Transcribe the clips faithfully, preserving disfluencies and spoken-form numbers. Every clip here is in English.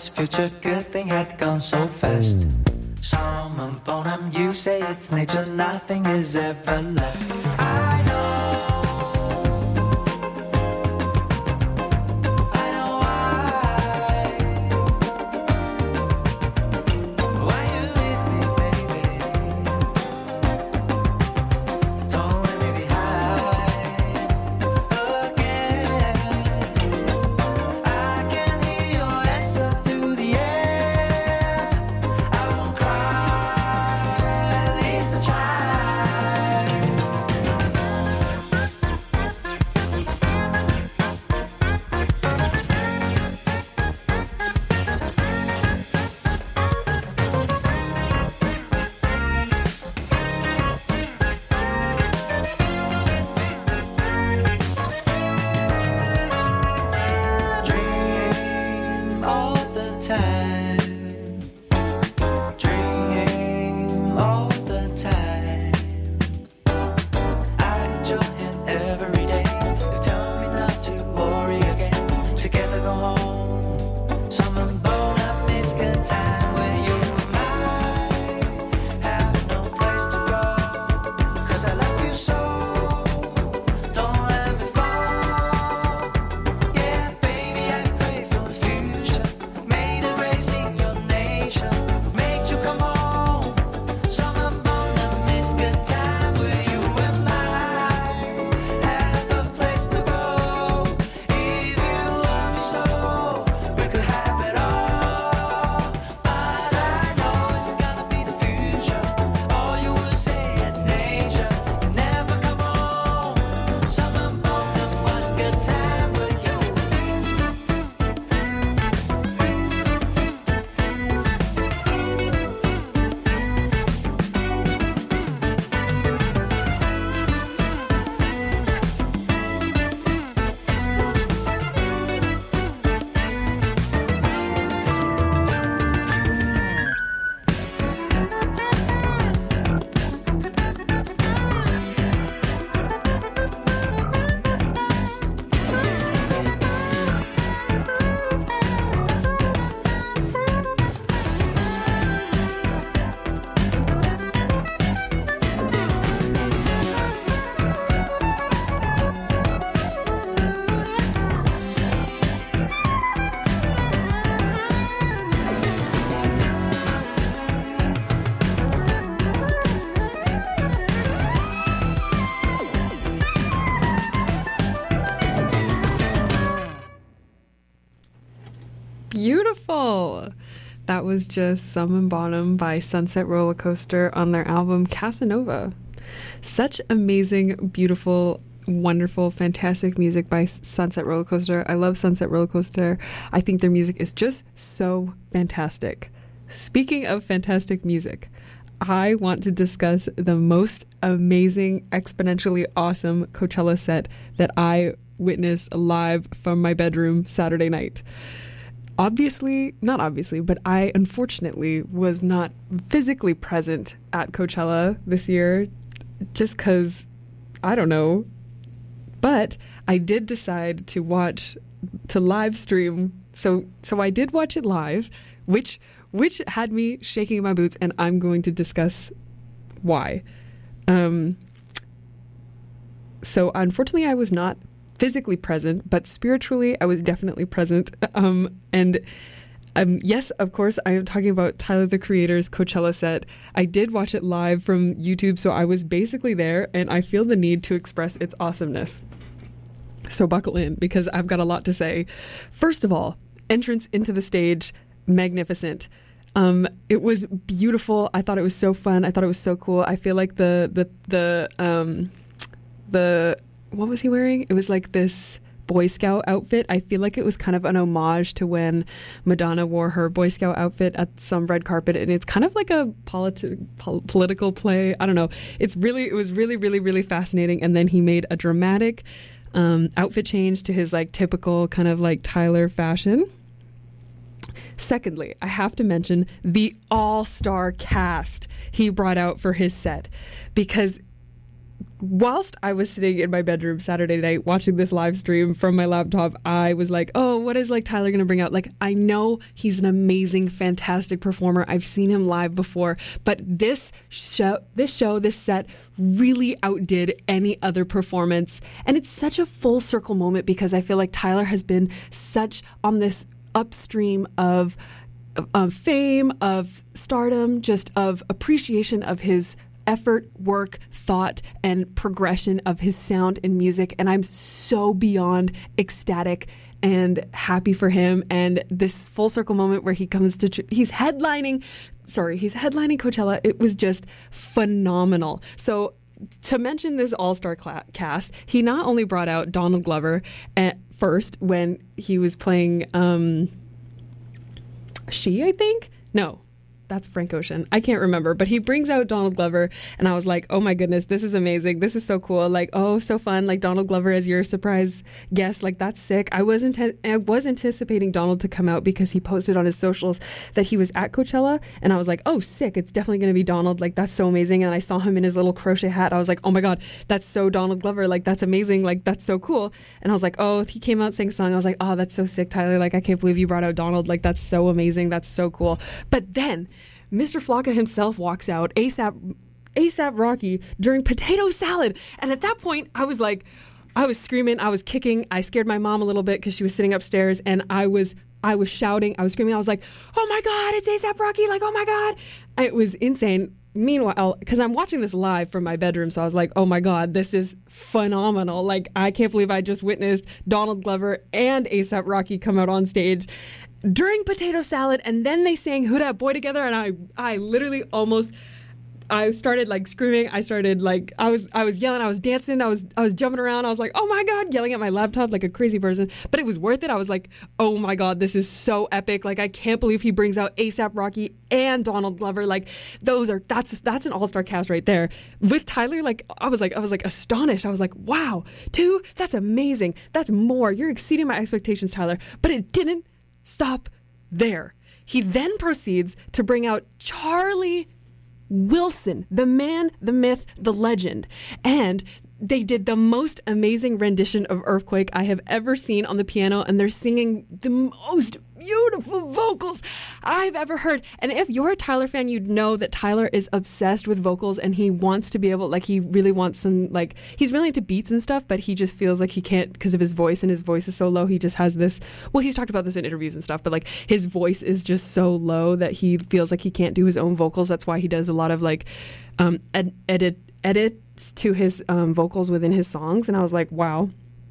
this future good thing had gone so fast. Summon Bonham, you say it's nature, nothing is everlasting. I know. Beautiful. That was just Summon Bonham by Sunset Rollercoaster on their album Casanova. Such amazing, beautiful, wonderful, fantastic music by Sunset Rollercoaster. I love Sunset Rollercoaster. I think their music is just so fantastic. Speaking of fantastic music, I want to discuss the most amazing, exponentially awesome Coachella set that I witnessed live from my bedroom Saturday night. Obviously, not obviously, but I unfortunately was not physically present at Coachella this year just because, I don't know. But I did decide to watch, to live stream. So so I did watch it live, which which had me shaking in my boots, and I'm going to discuss why. Um, so unfortunately, I was not physically present, but spiritually I was definitely present. Um, and um, yes, of course, I am talking about Tyler, the Creator's Coachella set. I did watch it live from YouTube, so I was basically there, and I feel the need to express its awesomeness. So buckle in, because I've got a lot to say. First of all, entrance into the stage, magnificent. Um, it was beautiful. I thought it was so fun. I thought it was so cool. I feel like the, the, the, um, the, what was he wearing? It was like this Boy Scout outfit. I feel like it was kind of an homage to when Madonna wore her Boy Scout outfit at some red carpet, and it's kind of like a politi- pol- political play. I don't know. It's really, it was really, really, really fascinating. And then he made a dramatic um, outfit change to his like typical kind of like Tyler fashion. Secondly, I have to mention the all-star cast he brought out for his set, because whilst I was sitting in my bedroom Saturday night watching this live stream from my laptop, I was like, oh, what is like Tyler going to bring out? Like, I know he's an amazing, fantastic performer. I've seen him live before, but this show, this show, this set really outdid any other performance. And it's such a full circle moment because I feel like Tyler has been such on this upstream of, of fame, of stardom, just of appreciation of his effort, work, thought, and progression of his sound and music. And I'm so beyond ecstatic and happy for him. And this full circle moment where he comes to, tr- he's headlining, sorry, he's headlining Coachella. It was just phenomenal. So to mention this all-star cla- cast, he not only brought out Donald Glover at first when he was playing um, She, I think? No. That's Frank Ocean. I can't remember, but he brings out Donald Glover, and I was like, oh my goodness, this is amazing. This is so cool. Like, oh, so fun. Like Donald Glover as your surprise guest. Like, that's sick. I was ante- I was anticipating Donald to come out because he posted on his socials that he was at Coachella, and I was like, oh, sick. It's definitely going to be Donald. Like, that's so amazing. And I saw him in his little crochet hat. I was like, oh my God, that's so Donald Glover. Like, that's amazing. Like, that's so cool. And I was like, oh, he came out, sang a song. I was like, oh, that's so sick, Tyler. Like, I can't believe you brought out Donald. Like, that's so amazing. That's so cool. But then Mister Flocka himself walks out, ASAP, ASAP Rocky, during potato salad. And at that point, I was like, I was screaming, I was kicking. I scared my mom a little bit because she was sitting upstairs, and I was I was shouting, I was screaming. I was like, oh my God, it's ASAP Rocky. Like, oh my God. It was insane. Meanwhile, because I'm watching this live from my bedroom, so I was like, oh my God, this is phenomenal. Like, I can't believe I just witnessed Donald Glover and ASAP Rocky come out on stage during potato salad, and then they sang Who Dat Boy together, and I I literally almost I started like screaming. I started like I was I was yelling, I was dancing, I was I was jumping around. I was like, oh my God, yelling at my laptop like a crazy person. But it was worth it. I was like, oh my God, this is so epic. Like, I can't believe he brings out ASAP Rocky and Donald Glover. Like, those are that's that's an all-star cast right there. With Tyler, like I was like I was like astonished. I was like, wow, two, that's amazing. That's more. You're exceeding my expectations, Tyler. But it didn't stop there. He then proceeds to bring out Charlie Wilson, the man, the myth, the legend. And they did the most amazing rendition of Earthquake I have ever seen on the piano, and they're singing the most beautiful vocals I've ever heard. And if you're a Tyler fan, you'd know that Tyler is obsessed with vocals, and he wants to be able, like, he really wants some, like, he's really into beats and stuff, but he just feels like he can't because of his voice, and his voice is so low. He just has this, well, he's talked about this in interviews and stuff, but like his voice is just so low that he feels like he can't do his own vocals. That's why he does a lot of like um, ed- edit edits to his um, vocals within his songs. And I was like, wow.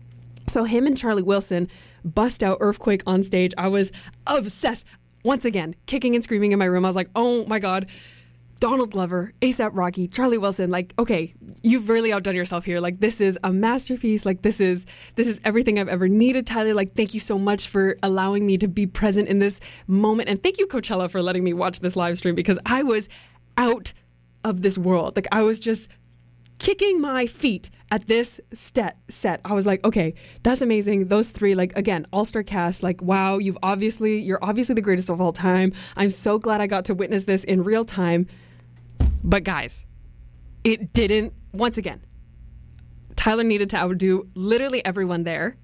So him and Charlie Wilson bust out Earthquake on stage. I was obsessed. Once again, kicking and screaming in my room. I was like, oh my God, Donald Glover, ASAP Rocky, Charlie Wilson. Like, okay, you've really outdone yourself here. Like, this is a masterpiece. Like, this is this is everything I've ever needed, Tyler. Like, thank you so much for allowing me to be present in this moment. And thank you, Coachella, for letting me watch this live stream, because I was out of this world. Like, I was just kicking my feet at this set set. I was like, okay, that's amazing. Those three, like, again, all-star cast, like, wow, you've obviously, you're obviously the greatest of all time. I'm so glad I got to witness this in real time. But guys, it didn't, once again, Tyler needed to outdo literally everyone there.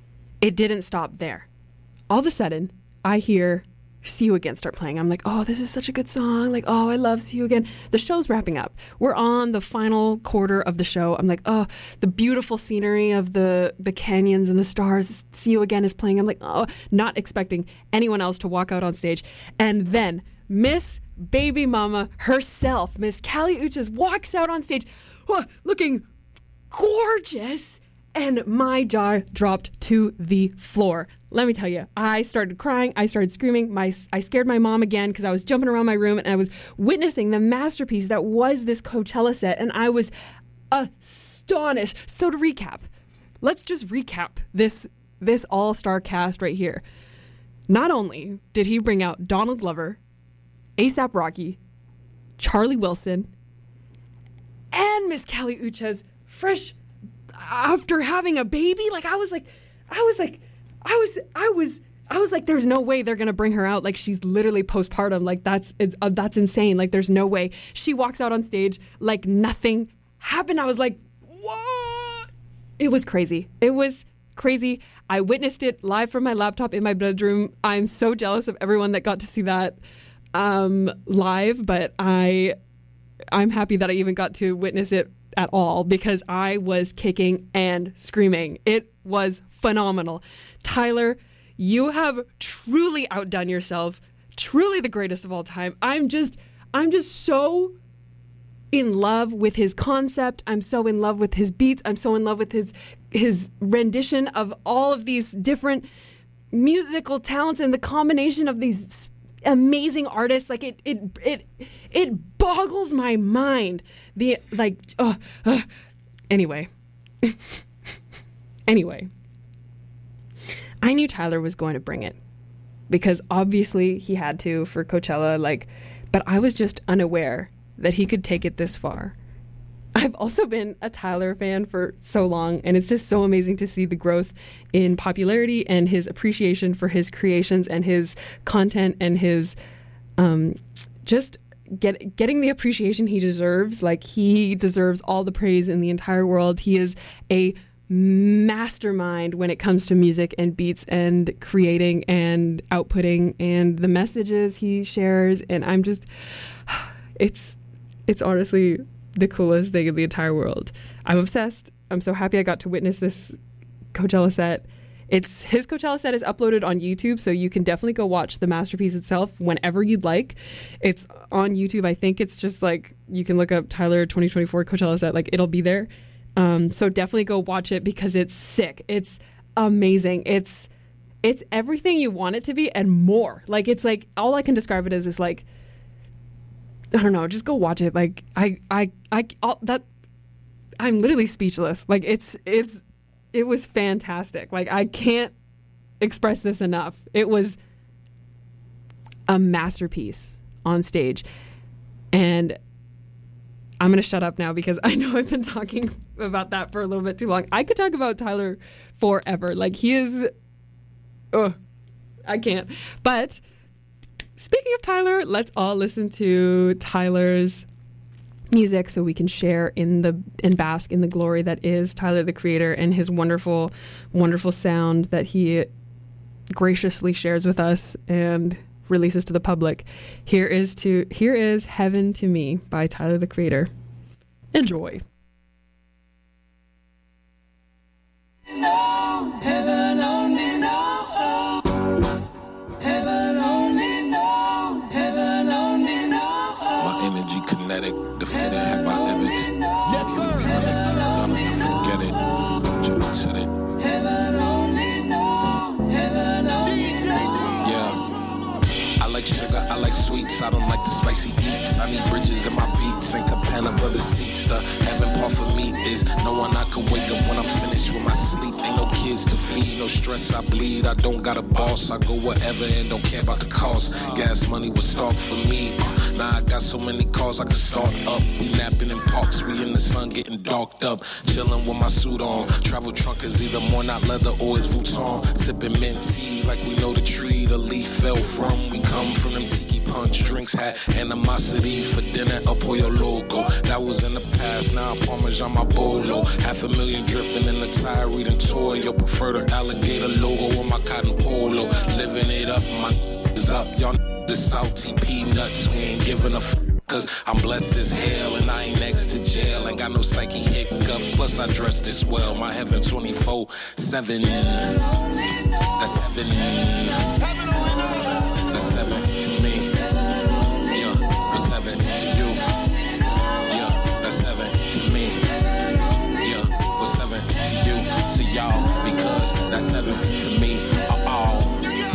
It didn't stop there. All of a sudden, I hear See You Again start playing. I'm like, oh, this is such a good song. Like, oh, I love See You Again. The show's wrapping up. We're on the final quarter of the show. I'm like, oh, the beautiful scenery of the, the canyons and the stars. See You Again is playing. I'm like, oh, not expecting anyone else to walk out on stage. And then Miss Baby Mama herself, Miss Kali Uchis, walks out on stage oh, looking gorgeous. And my jaw dropped to the floor. Let me tell you, I started crying. I started screaming. My, I scared my mom again because I was jumping around my room and I was witnessing the masterpiece that was this Coachella set. And I was astonished. So to recap, let's just recap this, this all-star cast right here. Not only did he bring out Donald Glover, ASAP Rocky, Charlie Wilson, and Miss Kali Uchis, fresh after having a baby. Like, I was like, I was like, I was, I was, I was like, there's no way they're going to bring her out. Like, she's literally postpartum. Like, that's, it's, uh, that's insane. Like, there's no way. She walks out on stage like nothing happened. I was like, what? It was crazy. It was crazy. I witnessed it live from my laptop in my bedroom. I'm so jealous of everyone that got to see that um, live, but I, I'm happy that I even got to witness it at all because I was kicking and screaming. It was phenomenal. Tyler, you have truly outdone yourself. Truly the greatest of all time. I'm just, I'm just so in love with his concept. I'm so in love with his beats. I'm so in love with his his rendition of all of these different musical talents and the combination of these amazing artists. Like it it it it boggles my mind. The like uh, uh. anyway. anyway. I knew Tyler was going to bring it because obviously he had to for Coachella, like, but I was just unaware that he could take it this far. I've also been a Tyler fan for so long, and it's just so amazing to see the growth in popularity and his appreciation for his creations and his content and his um, just get getting the appreciation he deserves. Like, he deserves all the praise in the entire world. He is a mastermind when it comes to music and beats and creating and outputting and the messages he shares. And I'm just, it's, it's honestly the coolest thing in the entire world. I'm obsessed. I'm so happy I got to witness this Coachella set. It's his Coachella set is uploaded on YouTube, so you can definitely go watch the masterpiece itself whenever you'd like. It's on YouTube. I think it's just like, you can look up Tyler twenty twenty-four Coachella set, like it'll be there. Um, so definitely go watch it because it's sick. It's amazing. It's it's everything you want it to be and more. Like, it's like, all I can describe it as is like, I don't know, just go watch it. Like, I, I, I, all, that, I'm literally speechless. Like, it's, it's, it was fantastic. Like, I can't express this enough. It was a masterpiece on stage. And I'm going to shut up now because I know I've been talking about that for a little bit too long. I could talk about Tyler forever. Like, he is, ugh, I can't. But speaking of Tyler, let's all listen to Tyler's music so we can share in the and bask in the glory that is Tyler, the Creator, and his wonderful, wonderful sound that he graciously shares with us and releases to the public. Here is to here is Heaven to Me by Tyler, the Creator. Enjoy. No, heaven only knows. Heaven only knows. Heaven only knows. My energy kinetic, the fit I have my image. Yes, sir. Yes, sir. Forget it. Joe said it. Heaven only knows. Heaven only knows. Yeah. I like sugar, I like sweets. I don't like the spicy eats. I need bridges in my beats and Cabana brother seats. The heaven part for me is no one I can wake up when I'm finished with my sleep. Ain't no kids to feed, no stress I bleed. I don't got a boss, I go wherever and don't care about the cost. Gas money was stock for me. Uh, now I got so many cars I can start up. We napping in parks, we in the sun getting darked up. Chilling with my suit on. Travel trunk is either more not leather or it's Vuitton. Sipping mint tea like we know the tree the leaf fell from. We come from them tiki punch drinks, had animosity for dinner, a pollo loco. That was in the past, now Parmesan my bolo. Half a million drifting in the tire, reading toy. Your preferred alligator logo on my cotton polo. Living it up, my is up. Y'all the salty peanuts, we ain't giving a f. Cause I'm blessed as hell and I ain't next to jail. Ain't got no psyche hiccups, plus I dress this well. My heaven twenty-four seven. That's heaven. That's heaven to me. Yeah, that's heaven to you. Yeah, that's heaven to me. Yeah, what's heaven to you, to y'all? Because that's heaven to me. Uh-oh.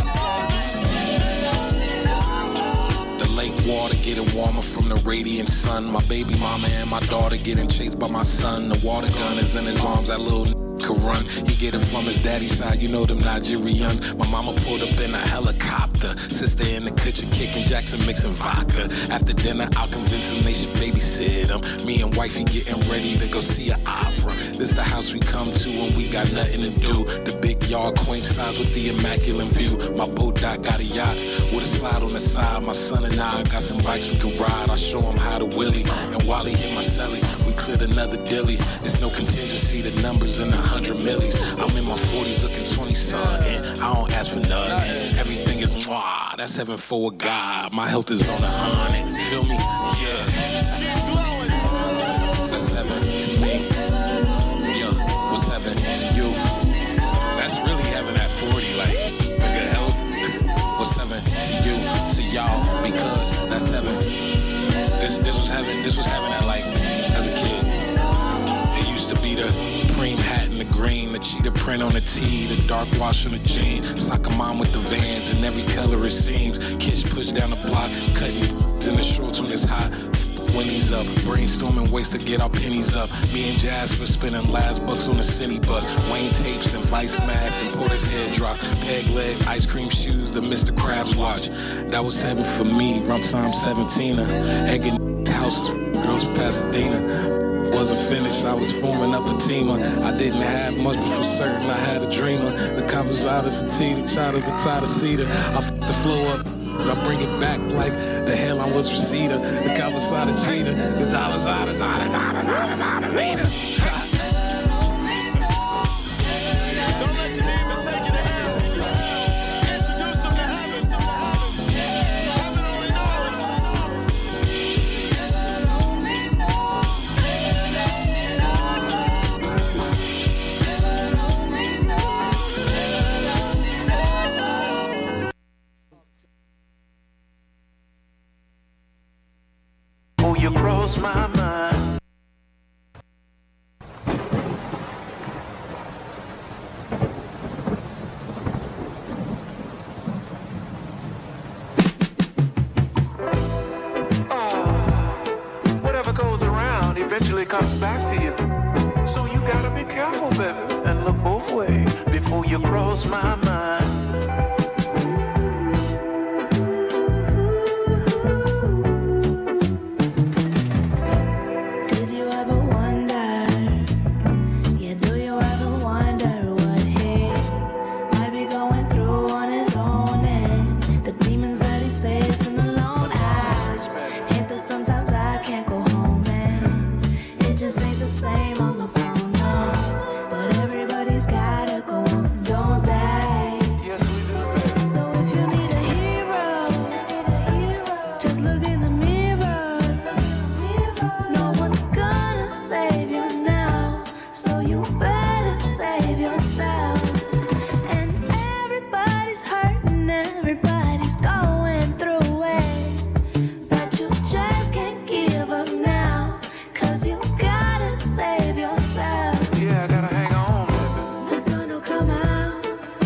Lake water getting warmer from the radiant sun. My baby mama and my daughter getting chased by my son. The water gun is in his arms, that little n- could run. He get it from his daddy's side, you know them Nigerians. My mama pulled up in a helicopter. Sister in the kitchen kicking Jackson mixing vodka. After dinner I'll convince him they should babysit him. Me and wifey getting ready to go see an opera. This the house we come to when we got nothing to do. The big yard quaint size with the immaculate view. My boat dock got a yacht with a slide on the side. My son and I got some bikes we can ride. I show him how to wheelie. And while he hit my celly, we cleared another dilly. It's no contingency, the numbers in the hundred millies. I'm in my forties looking twenty something. I don't ask for nothing. Everything is mwah, that's heaven for a God. My health is on a hundred, feel me? Yeah. That's heaven to me. Yeah, what's heaven to you? That's really heaven at forty, like, nigga, health. What's heaven to you, to y'all? Because that's heaven. This this was heaven. This was heaven at like as a kid. It used to be the cream hat and the green, the cheetah print on the tee, the dark wash on the jean, soccer mom with the Vans in every color it seems. Kids push down the block, cutting in the shorts when it's hot. When he's up, brainstorming ways to get our pennies up. Me and Jasper spending last bucks on the city bus. Wayne tapes and Vice masks and Porter's head drop. Peg legs, ice cream shoes, the Mister Krabs watch. That was heaven for me, around time seventeen. Egging houses, girls from Pasadena. Wasn't finished, I was forming up a team. I didn't have much, but for certain I had a dreamer. The conversations, the tea, the child, the tie, the cedar. I f*** the flow up, but I bring it back like the hell I was Reseda. The conversation, cheetah, the dollars out of dollar, dollar, dollar, dollar, later. Don't let your neighbors take you to heaven. Introduce them to heaven. Heaven only knows. Oh, you cross my mind. Whatever goes around eventually comes back to you. So you gotta be careful, baby, and look both ways before you cross my mind. Did you ever wonder? Yeah, do you ever wonder what he might be going through on his own and the demons that he's facing alone? I hate that sometimes I can't go home and it just ain't the same on the phone, no. But everybody's gotta go on, don't they? Yes, we do, baby. So if you need a hero, just look in the mirror. No one's gonna save you now, so you better save yourself. And everybody's hurting, everybody's going through it, but you just can't give up now, cause you gotta save yourself. Yeah, I gotta hang on, baby. The sun will come out.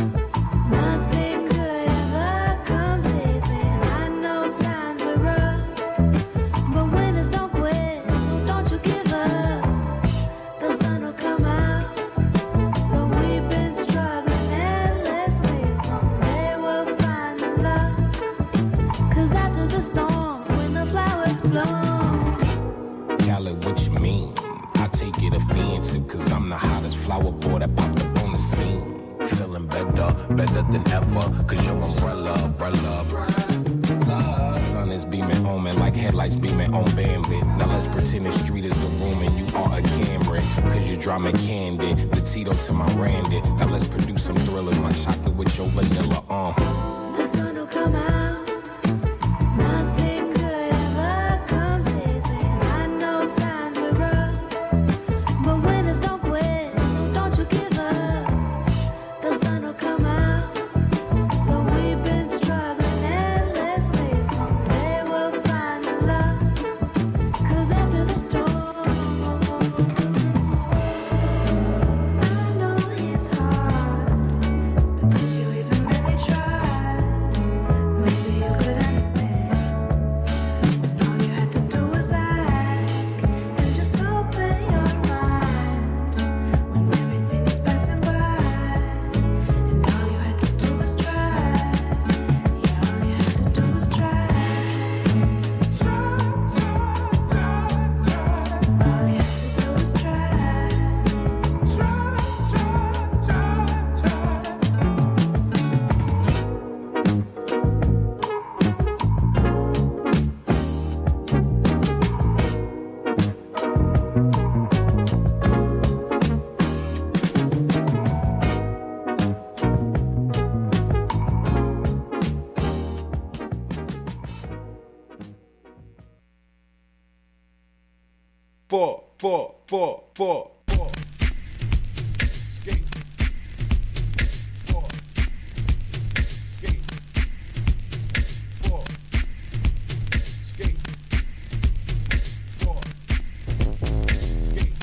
Nothing good ever comes easy. I know times are rough, but winners don't quit, so don't you give up. The sun will come out. Though we've been struggling endlessly, someday we'll find the love. Cause after the storms, when the flowers bloom. Khaled, what you mean? I take it offensive, cause I'm the hottest flower boy that popped up on the scene. Feeling better, better than ever, cause your umbrella, umbrella, umbrella. Sun is beaming on me like headlights beaming on Bambit. Now let's pretend the street is a room and you are a Cameron, cause you draw me candy, the Tito to my Randy. Now let's produce some thrillers, my chocolate with your vanilla, uh. The sun will come out. Nothing good ever comes easy. I know times are rough, but winners don't quit, so don't you give up. The sun will come out. Though we've been struggling endlessly, someday we'll find the love. Cause after the storm, I know it's hard, but did you even really try? Maybe four, four, four, four, four. Skate. Four. Skate. Four. Skate. Four. Skate.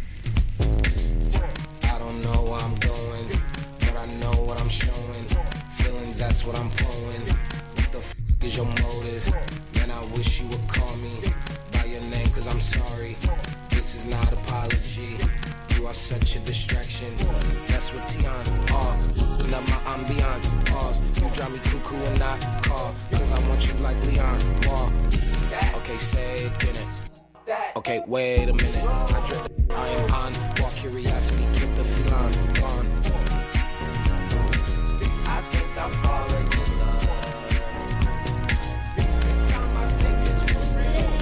I don't know where I'm going, but I know what I'm showing. Feelings, that's what I'm pulling. What the f is your motive? Man, I wish you would call me by your name, cause I'm sorry. This is not apology. You are such a distraction. That's what Tiana are. Open up my ambiance. Pause. You drive me cuckoo and I call. Cause I want you like Leon. Wall. Okay, say it again. Okay, wait a minute. I drip the I am on. Walk curiosity, keep the feline gone. I think I'm falling in love. This time I think it's for real.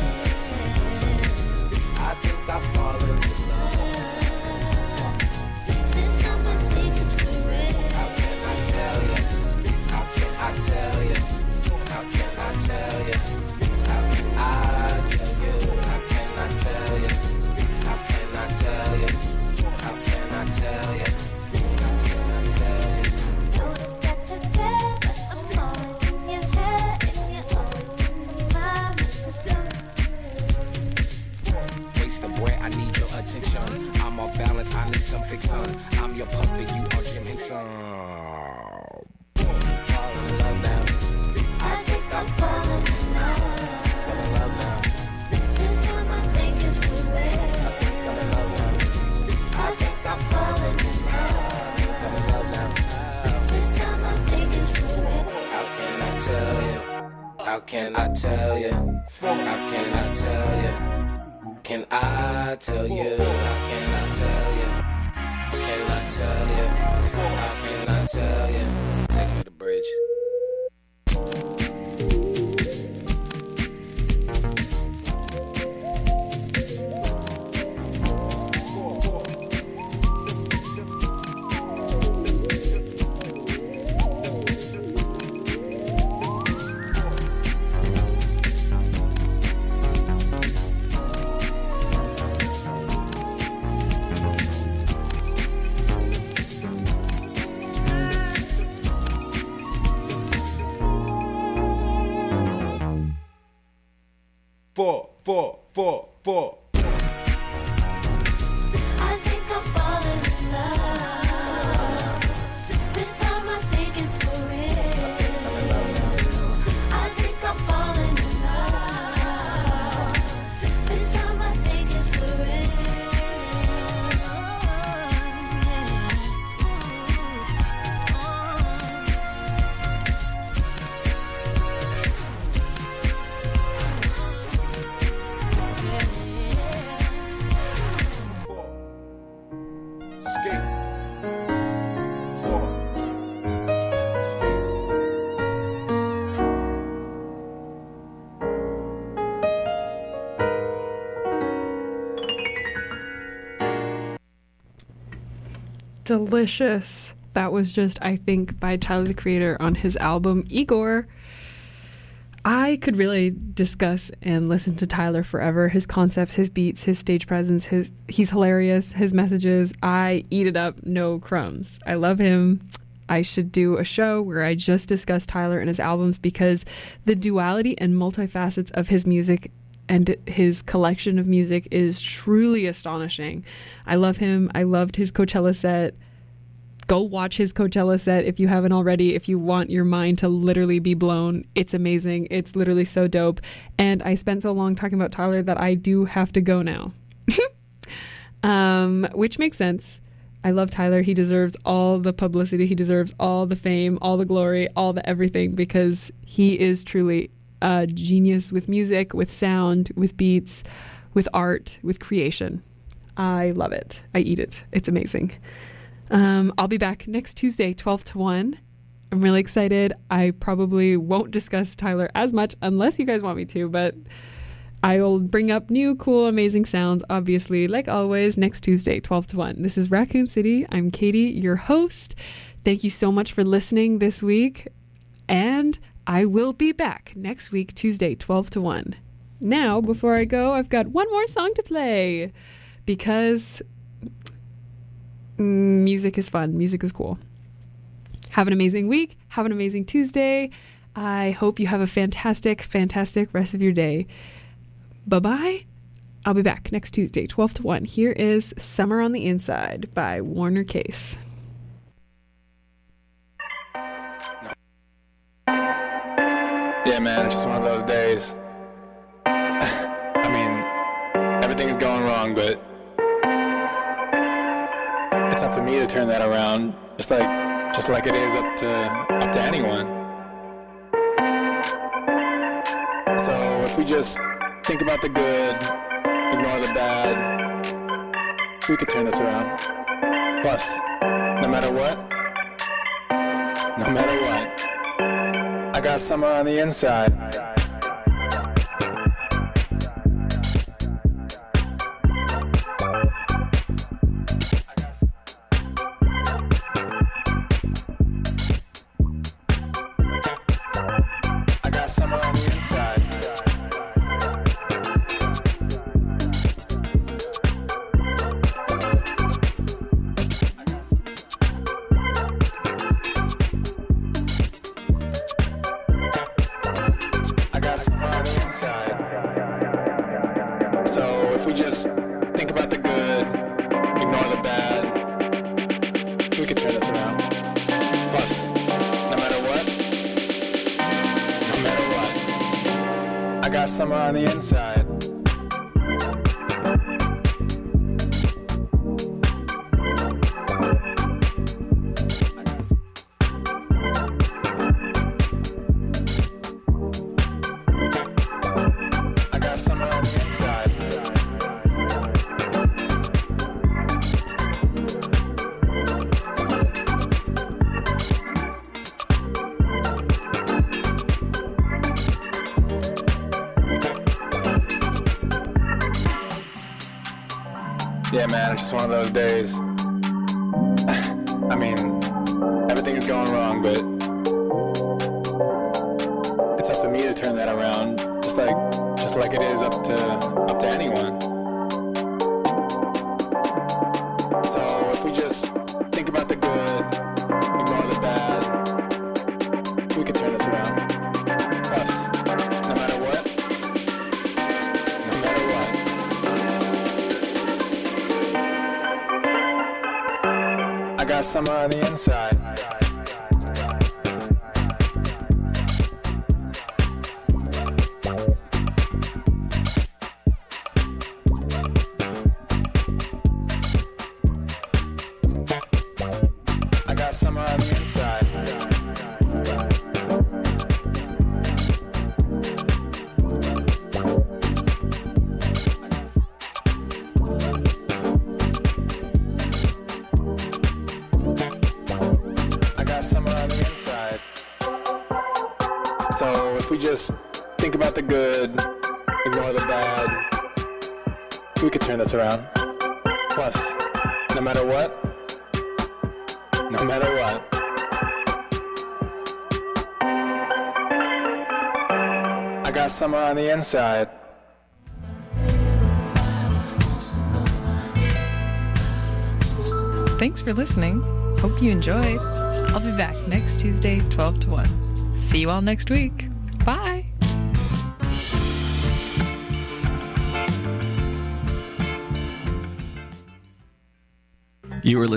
I think I'm falling in love. This time I think it's for real. How can I tell you? How can I tell you? How can I tell you? How can I tell you? How can I tell you? How can I tell you? How can I tell you? How can I tell you? Notice that you're there, but I'm always in your head, and you're always in my mind. Waste of bread, I need your attention. I'm off balance, I need some fiction. I'm your puppet, you are Jim Henson. Fall in love now. I think I'm falling in love. Fall in love now. This time I think it's for real. Fall in love now. I think I'm falling in love. Fall in love now. This time I think it's for real. How can I tell you? How can I tell you? How can I tell you? Can I tell you? How can I tell you? Can I tell you? How can I tell you? Take me to the bridge. Four, four, four, four. I think I'm falling in love. This time I think it's for real. I think I'm falling in love. This time I think it's for Skate. Four. Skate. Delicious. That was just, I think, by Tyler the Creator on his album Igor. I could really discuss and listen to Tyler forever. His concepts, his beats, his stage presence, his he's hilarious. His messages, I eat it up, no crumbs. I love him. I should do a show where I just discuss Tyler and his albums because the duality and multifacets of his music and his collection of music is truly astonishing. I love him. I loved his Coachella set. Go watch his Coachella set if you haven't already. If you want your mind to literally be blown, it's amazing. It's literally so dope. And I spent so long talking about Tyler that I do have to go now. um, which makes sense. I love Tyler. He deserves all the publicity. He deserves all the fame, all the glory, all the everything, because he is truly a genius with music, with sound, with beats, with art, with creation. I love it. I eat it. It's amazing. Um, I'll be back next Tuesday, twelve to one. I'm really excited. I probably won't discuss Tyler as much unless you guys want me to, but I will bring up new, cool, amazing sounds, obviously, like always, next Tuesday, twelve to one. This is Raccoon City. I'm Katie, your host. Thank you so much for listening this week, and I will be back next week, Tuesday, twelve to one. Now, before I go, I've got one more song to play because mm, music is fun. Music is cool. Have an amazing week. Have an amazing Tuesday. I hope you have a fantastic, fantastic rest of your day. Bye-bye. I'll be back next Tuesday, twelve to one. Here is Summer on the Inside by Warner Case. Yeah, man, it's just one of those days. I mean, everything's going wrong, but it's up to me to turn that around, just like, just like it is up to, up to anyone. So if we just think about the good, ignore the bad, we could turn this around. Plus, no matter what, no matter what, I got summer on the inside. I got summer on the inside. I got summer on the inside. So if we just think about the good, ignore the bad, we could turn this around. Plus, no matter what, no matter what, I got summer on the inside. I got summer on the inside. Yeah, man, it's just one of those days. I mean, everything's going wrong, but it's up to me to turn that around, just like, just like it is up to, up to anyone. So if we just think about the good, ignore the bad, we could turn this around. Plus, no matter what, no matter what, I got summer on the inside. I got summer on the inside. I got summer on the inside. So if we just think about the good, ignore the bad, we could turn this around. Plus, no matter what, no matter what, I got summer on the inside. Thanks for listening. Hope you enjoyed. I'll be back next Tuesday, twelve to one. See you all next week. Bye. You are listening